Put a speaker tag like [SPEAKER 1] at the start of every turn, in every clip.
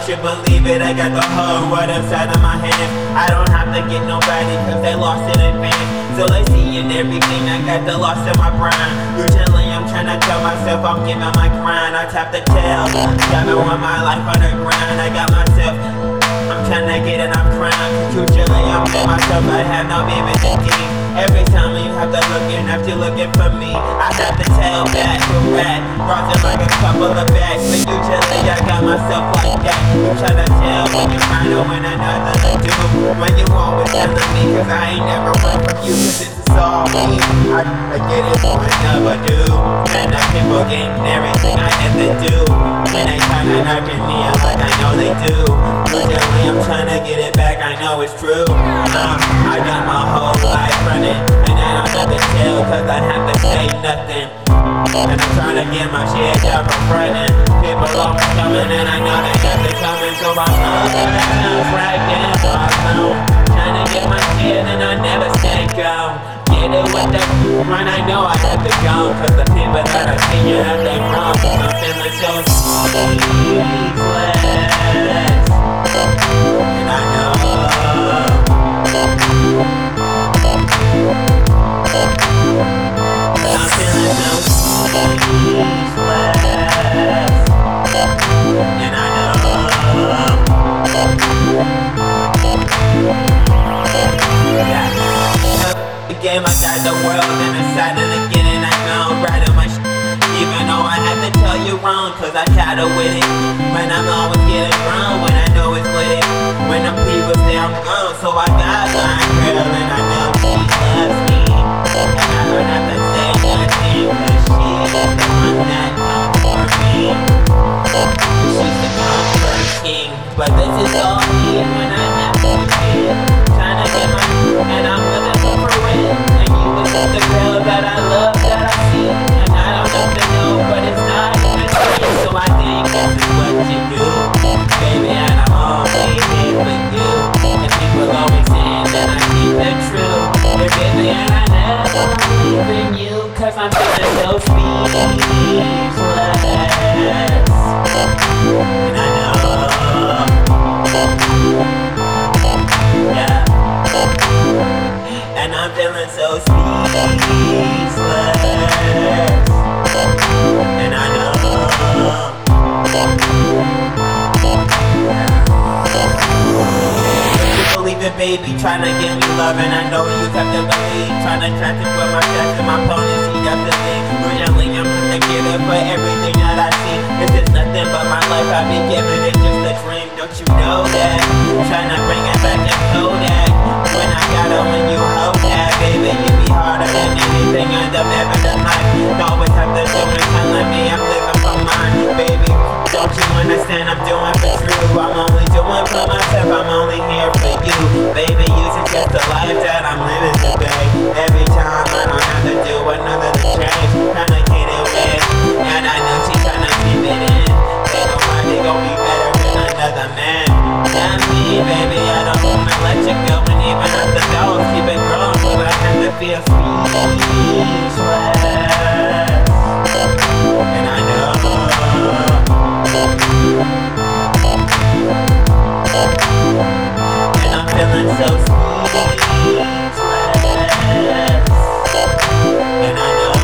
[SPEAKER 1] you believe it, I got the whole world inside of my hands. I don't have to get nobody cause they lost in advance. So they see in everything, I got the loss in my brain. Usually I'm trying to tell myself I'm giving my grind. I tap the tail, got me on my life on the grind. I got myself, I'm trying to get it, I'm crying. Usually I'm with myself, I have no baby thinking. Every time you have to look in, after looking for me, I have to tell back to rat, rising like a couple of bags. But usually I got myself like that. You try to tell when you're right or when another they do. When you always telling me, cause I ain't never run from you, cause this is all me. I get it, but I never do. And the people getting everything I ever do. When they try to knock me out like I know they do. Usually I'm trying to get it back, I know it's true. I got my whole life running, and I don't have to tell cause I have to say nothing. And I'm trying to get my shit up from frontin'. People always coming and I know they got to coming. So I know that I sound right then, so I know. Trying to get my shit and I never stay go. Get it with the run, I know I have to go. Cause the people that I see you have they wrong. Cause I'm feeling so sleepless. And I know I'm feeling so sleepless. And I know the game, I got the world and the side of the get and I know I'm right on my even though I have to tell you wrong, cause I tired with it. When I'm always getting wrong, when I know it's with it. When the people say I'm gone, so I got my girl and I know she loves me. And I don't have to say nothing, cause she's the one that comes for me. She's the comfort king, but this is all me when I have to feel. Trying to get my, and I'm gonna go for it. And you was the girl that I love, that I see. And I don't have to know, but it's not gonna change. So I think this is what you do, baby, and I'm always here for you. And people always saying that I keep it true. But baby, and I never believe in you, cause I'm feeling so speechless. And I know, yeah. And I'm feeling so speechless. And I know you believe it, baby, trying to give me love. And I know you have to believe. Trying to try to put my chest and my ponies, he got to leave. Usually I'm gonna give it for everything that I see. This is nothing but my life, I've been giving it just a dream. Don't you know that? Trying to bring it back and know that. When I got it, when you hold that, baby, you be harder than anything I've ever done. Life always have to do it, telling me I'm living for mine, baby. Don't you understand? I'm doing for true. I'm only doing for myself. I'm only here for you, baby. Using just the life that I'm living today. Every time I don't have to do another to change. Trying to get it with, and I know she's trying to keep it in. Ain't nobody gon' be better than another man. Not me, baby. I don't wanna let you go, and even if the dogs keep it growing, but I have to feel speechless. And I know. And I'm feeling so speechless. And I know.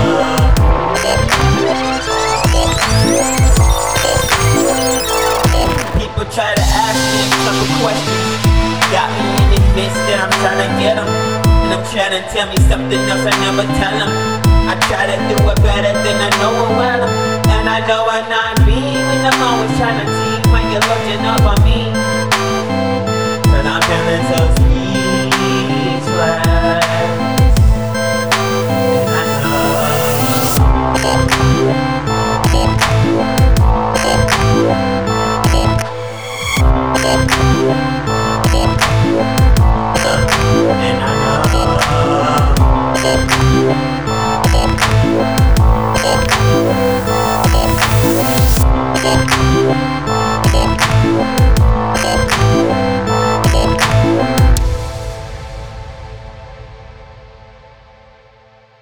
[SPEAKER 1] People try to ask me a couple questions, got me in the midst that I'm trying to get them. And I'm trying to tell me something else I never tell them. I try to do it better than I know it well. And I know I'm not me, when I'm always trying to tease when you're looking up on me. But I'm feeling so sweet.